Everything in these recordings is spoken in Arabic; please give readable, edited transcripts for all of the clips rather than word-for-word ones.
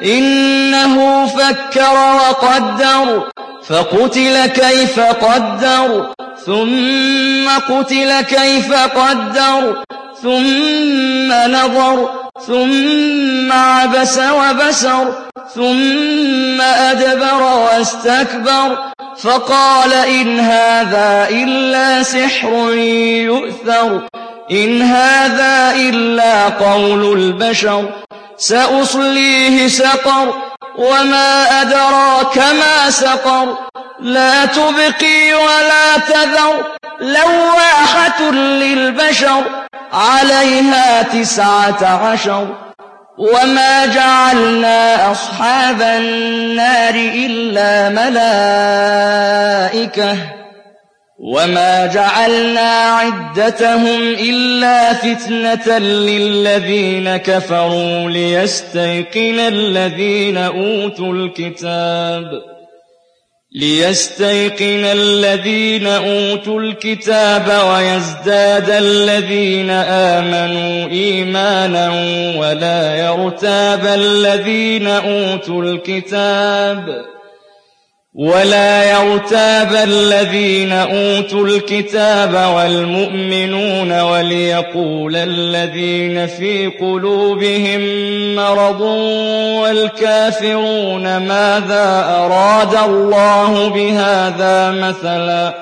إنه فكر وقدر فقتل كيف قدر ثم قتل كيف قدر ثم نظر ثم عبس وبسر ثم أدبر واستكبر فقال إن هذا إلا سحر يؤثر إن هذا إلا قول البشر سأصليه سقر وما أدراك ما سقر لا تبقي ولا تذر لواحة للبشر عليها 19 وما جعلنا أصحاب النار إلا ملائكة وما جعلنا عدتهم إلا فتنة للذين كفروا ليستيقن الذين أوتوا الكتاب ويزداد الذين آمنوا إيمانا ولا يرتاب الذين أوتوا الكتاب والمؤمنون وليقول الذين في قلوبهم مرض والكافرون ماذا أراد الله بهذا مثلا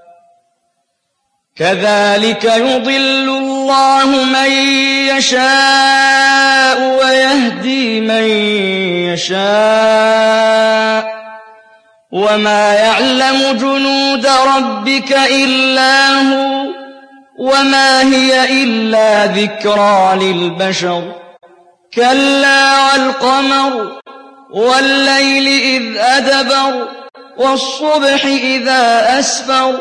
كذلك يضل الله من يشاء ويهدي من يشاء وما يعلم جنود ربك إلا هو وما هي إلا ذكرى للبشر كلا والقمر والليل إذ أدبر والصبح إذا أسفر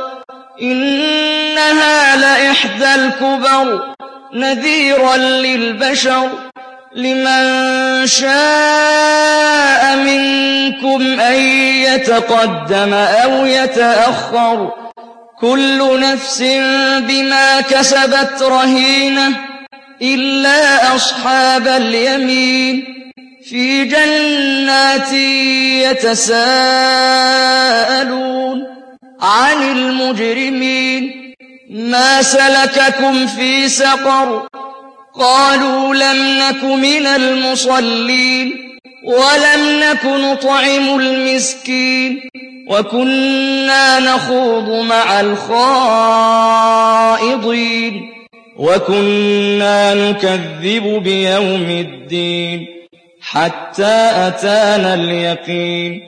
إنها لإحدى الكبر نذيرا للبشر لمن شاء منكم أن يتقدم أو يتأخر كل نفس بما كسبت رهينة إلا أصحاب اليمين في جنات يتساءلون عن المجرمين ما سلككم في سقر قالوا لم نك من المصلين ولم نك نطعم المسكين وكنا نخوض مع الخائضين وكنا نكذب بيوم الدين حتى أتانا اليقين